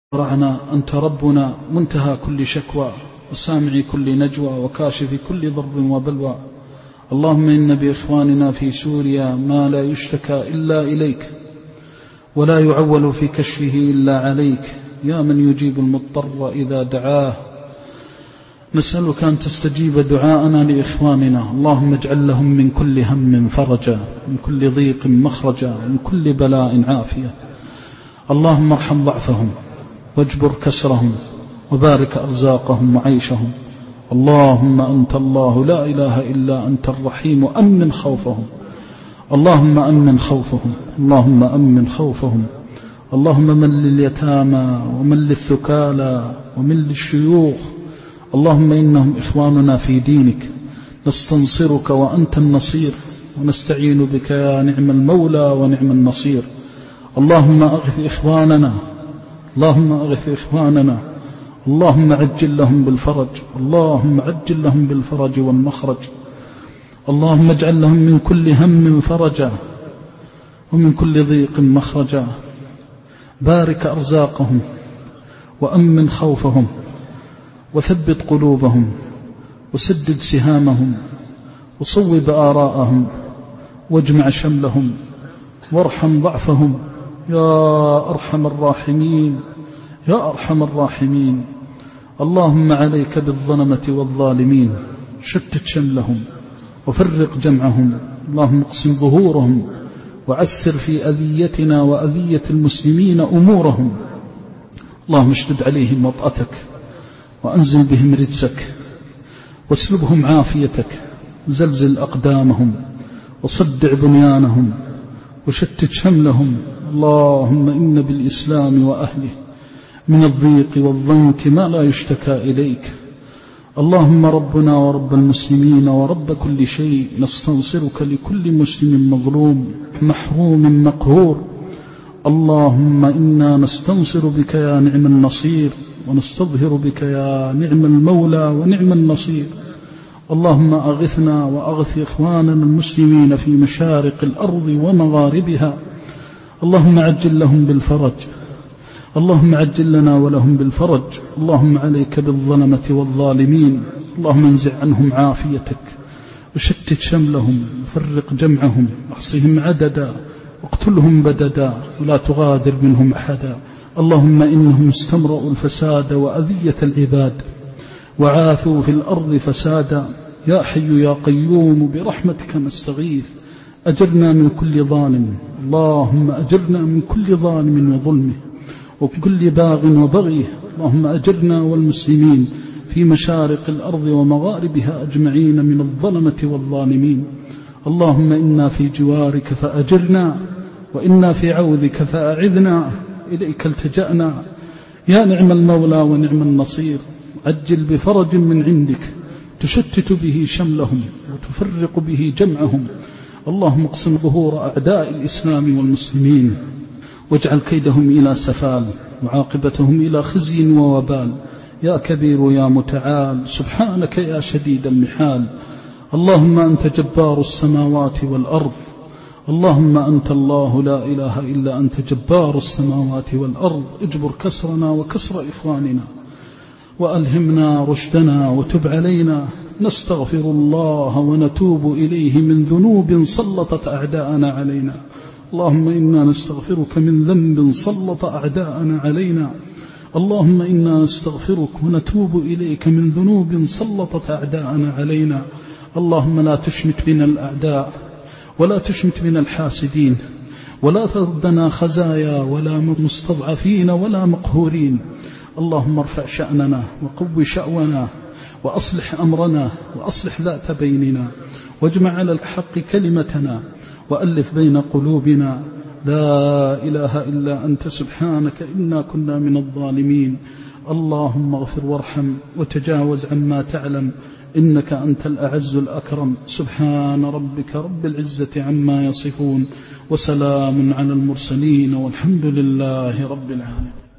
رعنا أنت ربنا منتهى كل شكوى وسامع كل نجوى وكاشف كل ضر وبلوى. اللهم إن بإخواننا في سوريا ما لا يشتكى إلا إليك ولا يعول في كشفه إلا عليك يا من يجيب المضطر إذا دعاه. نسألك أن تستجيب دعاءنا لإخواننا. اللهم اجعل لهم من كل هم فرجا، من كل ضيق مخرجا، من كل بلاء عافية. اللهم ارحم ضعفهم واجبر كسرهم وبارك أرزاقهم وعيشهم. اللهم أنت الله لا إله إلا أنت الرحيم، أمن خوفهم. اللهم أمن خوفهم، اللهم أمن خوفهم. اللهم من لليتامى ومن للثكالى ومن للشيوخ. اللهم إنهم إخواننا في دينك، نستنصرك وأنت النصير، ونستعين بك يا نعم المولى ونعم النصير. اللهم أغث إخواننا، اللهم أغث إخواننا. اللهم عجل لهم بالفرج، اللهم عجل لهم بالفرج والمخرج. اللهم اجعل لهم من كل هم فرجا ومن كل ضيق مخرجا. بارك أرزاقهم وأمن خوفهم وثبت قلوبهم وسدد سهامهم وصوب آراءهم واجمع شملهم وارحم ضعفهم يا أرحم الراحمين، يا أرحم الراحمين. اللهم عليك بالظلمة والظالمين، شتت شملهم وفرق جمعهم. اللهم اقسم ظهورهم وعسر في أذيتنا وأذية المسلمين أمورهم. اللهم اشدد عليهم وطأتك وأنزل بهم رجسك واسلبهم عافيتك. زلزل أقدامهم وصدع بنيانهم وشتت شملهم. اللهم إن بالإسلام وأهله من الضيق والضنك ما لا يشتكى إليك. اللهم ربنا ورب المسلمين ورب كل شيء، نستنصرك لكل مسلم مظلوم محروم مقهور. اللهم إنا نستنصر بك يا نعم النصير، ونستظهر بك يا نعم المولى ونعم النصير. اللهم أغثنا وأغث إخواننا المسلمين في مشارق الأرض ومغاربها. اللهم عجل لهم بالفرج، اللهم عجل لنا ولهم بالفرج. اللهم عليك بالظلمة والظالمين. اللهم انزع عنهم عافيتك وشتت شملهم وفرق جمعهم واحصهم عددا واقتلهم بددا ولا تغادر منهم أحدا. اللهم إنهم استمرؤوا الفساد وأذية العباد وعاثوا في الأرض فسادا. يا حي يا قيوم برحمتك نستغيث، أجرنا من كل ظالم. اللهم أجرنا من كل ظالم وظلمه ومن كل باغ وبغيه. اللهم أجرنا والمسلمين في مشارق الأرض ومغاربها أجمعين من الظلمة والظالمين. اللهم إنا في جوارك فأجرنا، وإنا في عوذك فأعذنا. إليك التجأنا يا نعم المولى ونعم النصير. عجل بفرج من عندك تشتت به شملهم وتفرق به جمعهم. اللهم اقسم ظهور أعداء الإسلام والمسلمين، واجعل كيدهم إلى سفال وعاقبتهم إلى خزي ووبال. يا كبير يا متعال، سبحانك يا شديد المحال. اللهم أنت جبار السماوات والأرض. اللهم أنت الله لا إله إلا أنت جبار السماوات والأرض. اجبر كسرنا وكسر إخواننا وألهمنا رشدنا وتب علينا. نستغفر الله ونتوب إليه من ذنوب سلطت أعداءنا علينا. اللهم إنا نستغفرك من ذنب سلط أعداءنا علينا. اللهم إنا نستغفرك ونتوب إليك من ذنوب سلطت أعداءنا علينا. اللهم لا تشمت بنا الأعداء ولا تشمت بنا الحاسدين، ولا تردنا خزايا ولا مستضعفين ولا مقهورين. اللهم ارفع شأننا وقو شأونا وأصلح أمرنا وأصلح ذات بيننا، واجمع على الحق كلمتنا وألف بين قلوبنا. لا إله إلا أنت سبحانك إنا كنا من الظالمين. اللهم اغفر وارحم وتجاوز عما تعلم، إنك أنت الأعز الأكرم. سبحان ربك رب العزة عما يصفون، وسلام على المرسلين، والحمد لله رب العالمين.